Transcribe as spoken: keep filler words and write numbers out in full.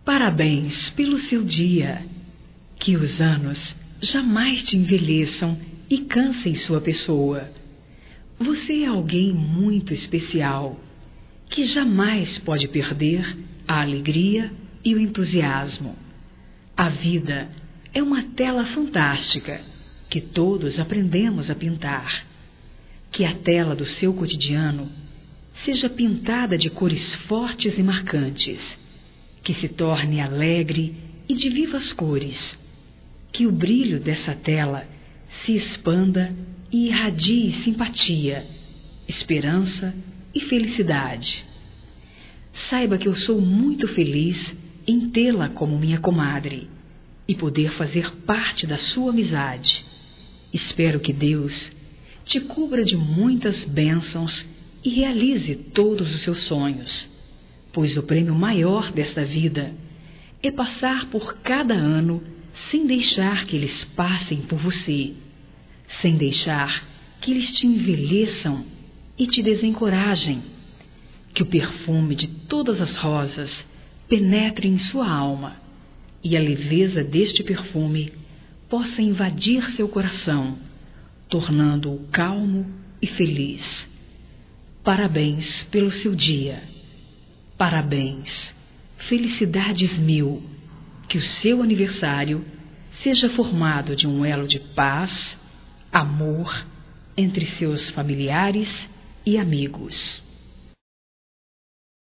Parabéns pelo seu dia. Que os anos jamais te envelheçam e cansem sua pessoa. Você é alguém muito especial, que jamais pode perder a alegria e o entusiasmo. A vida é uma tela fantástica que todos aprendemos a pintar. Que a tela do seu cotidiano seja pintada de cores fortes e marcantes, que se torne alegre e de vivas cores. Que o brilho dessa tela se expanda e irradie simpatia, esperança e felicidade. Saiba que eu sou muito feliz em tê-la como minha comadre e poder fazer parte da sua amizade. Espero que Deus te cubra de muitas bênçãos e realize todos os seus sonhos, pois o prêmio maior desta vida é passar por cada ano sem deixar que eles passem por você, sem deixar que eles te envelheçam e te desencorajem. Que o perfume de todas as rosas penetre em sua alma e a leveza deste perfume possa invadir seu coração, tornando-o calmo e feliz. Parabéns pelo seu dia. Parabéns. Felicidades mil. Que o seu aniversário seja formado de um elo de paz, amor entre seus familiares e amigos.